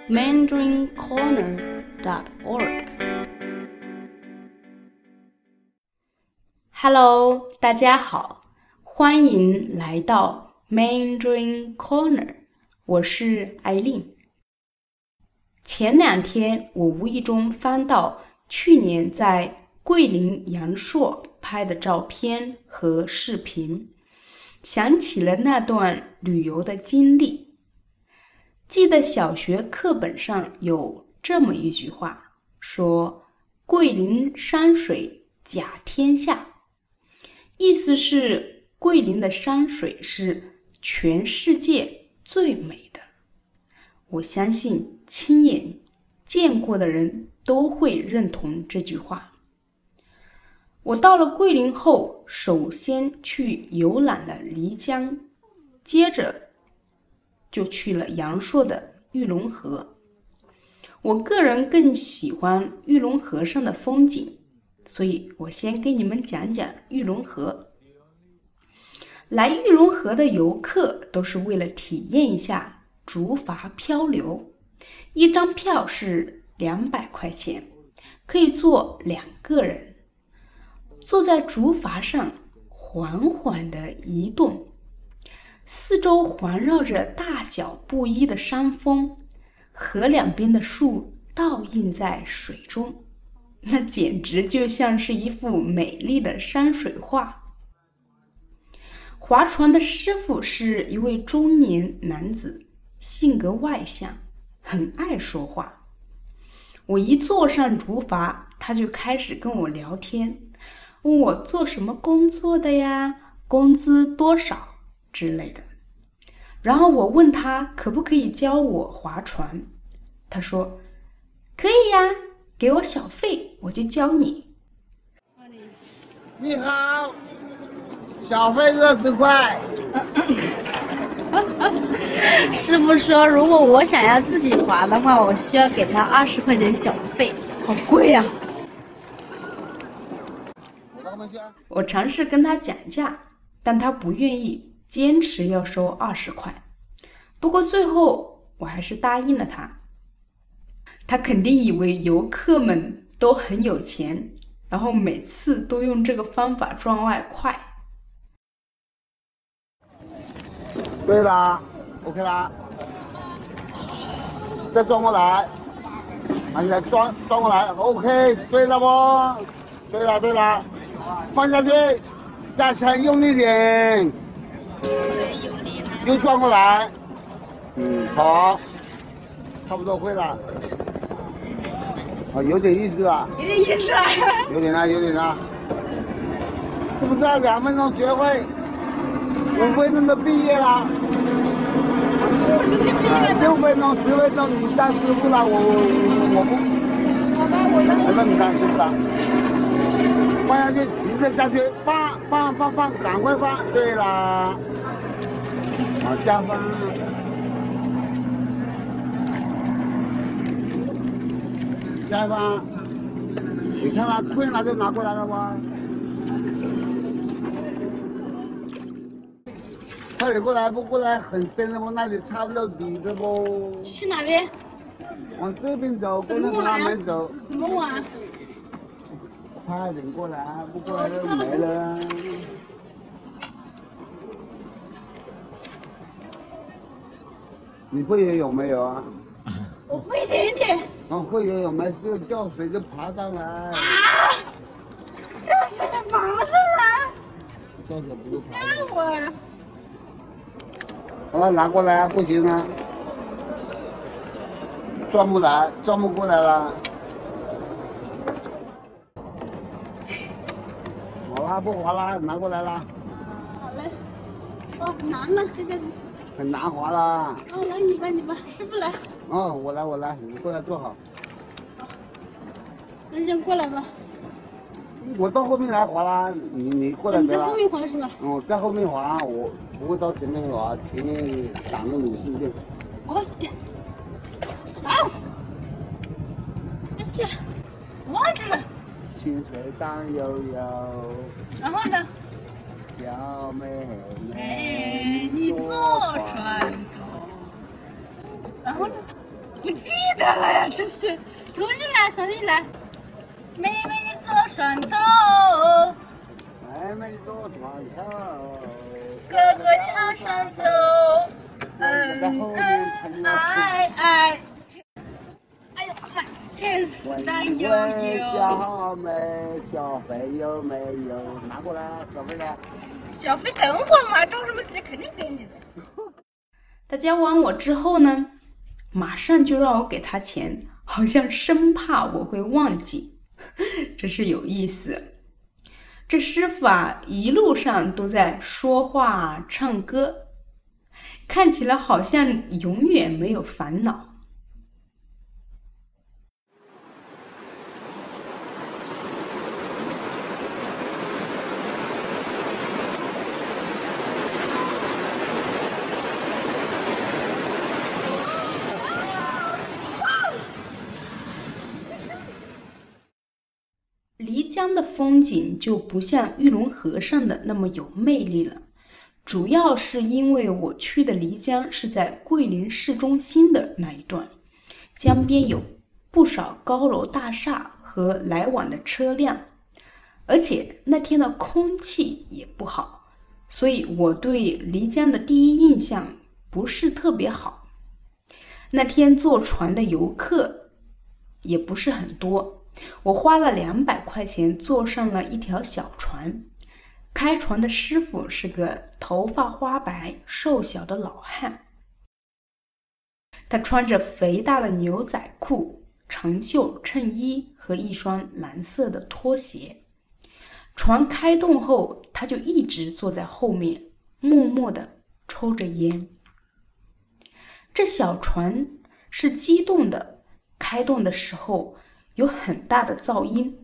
mandarincorner.org。 Hello， 大家好，欢迎来到 Mandarin Corner， 我是艾琳。前2天我无意中翻到去年在桂林阳朔拍的照片和视频，想起了那段旅游的经历。记得小学课本上有这么一句话，说桂林山水甲天下，意思是桂林的山水是全世界最美的。我相信亲眼见过的人都会认同这句话。我到了桂林后，首先去游览了漓江，接着就去了阳朔的玉龙河。我个人更喜欢玉龙河上的风景，所以我先给你们讲讲玉龙河。来玉龙河的游客都是为了体验一下竹筏漂流，一张票是200块钱，可以坐2个人。坐在竹筏上缓缓地移动，四周环绕着大小不一的山峰，河两边的树倒映在水中，那简直就像是一幅美丽的山水画。划船的师傅是一位中年男子，性格外向，很爱说话。我一坐上竹筏，他就开始跟我聊天，问我做什么工作的呀，工资多少之类的。然后我问他可不可以教我划船，他说可以呀，给我小费我就教你。 你好，小费20块。 师傅说，如果我想要自己划的话，我需要给他20块钱小费，好贵呀！ 我尝试跟他讲价，但他不愿意，坚持要收20块。不过最后我还是答应了他。他肯定以为游客们都很有钱，然后每次都用这个方法赚外快。 对啦 ，OK 啦，再转过来，你再转过来 ，OK， 对了不？对了，放下去，加强用力点，又转过来，好，差不多会了，有点意思了，有点了，是不是2分钟学会？5分钟就毕业了，6分钟、10分钟你当师傅了，我不，那你当师傅了，放下去，急着下去，放，赶快放，对啦，往下放，下放，你看他困了就拿过来了吗？快点过来，不过来很深的不？那里插不到底的不？ 去哪边？ 往这边走，跟着他们走。 怎么玩？ 快点过来，不过来就没了。你会游泳没有啊？ 我会一点。 会游泳没事，掉水就爬上来。 掉水就爬上来？ 掉水不是爬。 吓我呀！ 好了，拿过来，不行啊，转不过来了。好啦，不滑啦，拿过来啦。 好嘞。难了这个。 很难滑啦。 来你吧，师傅来。 我来，你过来坐好。 好，那先过来吧。 我到后面来滑啦，你过来得了。 你在后面滑是吧？ 在后面滑，我不会到前面滑，前面挡着你视线。 谢谢。忘记了。 清水荡悠悠。 然后呢？ 小妹妹，你坐船头。然后呢？不见得了呀，真是！重新来，重新来。妹妹你坐船头， 妹妹你坐船头， 哥哥你往上走，爱。哎呦妈，前山悠悠。 小妹，小费有没有？拿过来，小费呢？ 小费等会儿嘛，着什么急？肯定给你的。 他教完我之后呢，马上就让我给他钱，好像生怕我会忘记，真是有意思。这师傅啊，一路上都在说话唱歌，看起来好像永远没有烦恼。漓江的风景就不像玉龙河上的那么有魅力了，主要是因为我去的漓江是在桂林市中心的那一段，江边有不少高楼大厦和来往的车辆，而且那天的空气也不好，所以我对漓江的第一印象不是特别好。那天坐船的游客也不是很多，我花了200块钱坐上了一条小船，开船的师傅是个头发花白、瘦小的老汉，他穿着肥大的牛仔裤、长袖衬衣和一双蓝色的拖鞋。船开动后，他就一直坐在后面，默默地抽着烟。这小船是机动的，开动的时候有很大的噪音。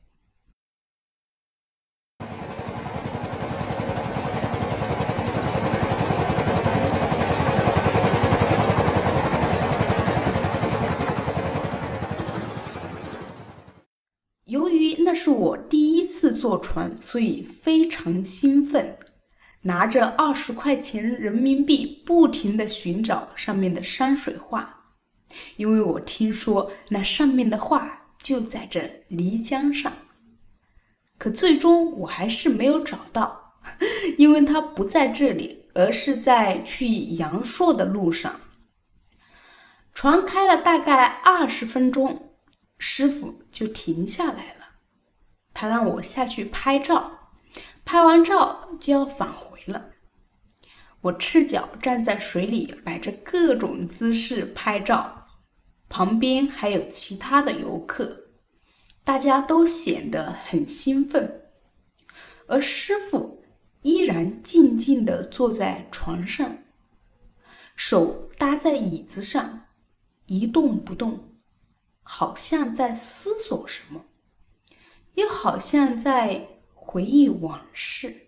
由于那是我第一次坐船，所以非常兴奋，拿着20块钱人民币不停地寻找上面的山水画，因为我听说那上面的画就在这漓江上。可最终我还是没有找到，因为它不在这里，而是在去阳朔的路上。船开了大概20分钟，师傅就停下来了，他让我下去拍照，拍完照就要返回了。我赤脚站在水里，摆着各种姿势拍照，旁边还有其他的游客，大家都显得很兴奋，而师傅依然静静地坐在船上，手搭在椅子上，一动不动，好像在思索什么，又好像在回忆往事。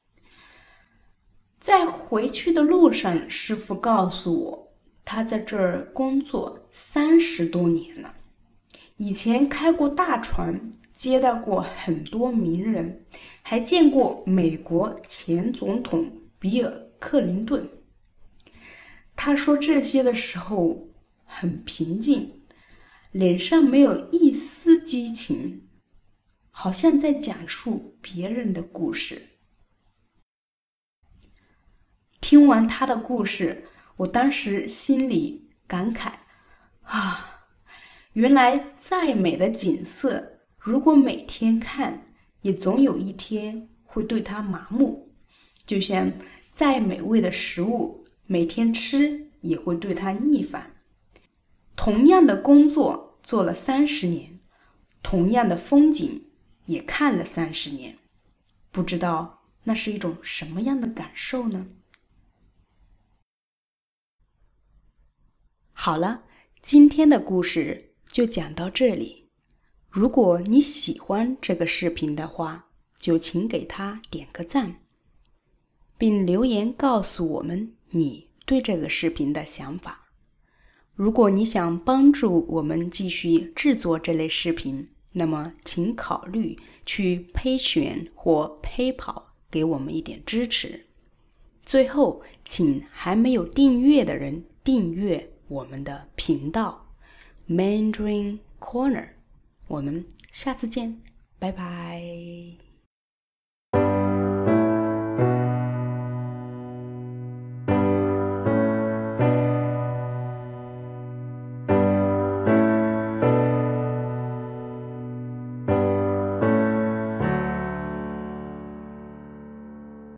在回去的路上，师傅告诉我，他在这儿工作30多年了，以前开过大船，接待过很多名人，还见过美国前总统比尔·克林顿。他说这些的时候很平静，脸上没有一丝激情，好像在讲述别人的故事。听完他的故事，我当时心里感慨啊，原来再美的景色，如果每天看，也总有一天会对它麻木，就像再美味的食物，每天吃也会对它腻烦。同样的工作做了30年，同样的风景也看了30年，不知道那是一种什么样的感受呢？好了，今天的故事就讲到这里。如果你喜欢这个视频的话，就请给它点个赞，并留言告诉我们你对这个视频的想法。如果你想帮助我们继续制作这类视频，那么请考虑去Patreon或PayPal给我们一点支持。最后，请还没有订阅的人订阅我们的频道。 Mandarin Corner，我们下次见，拜拜。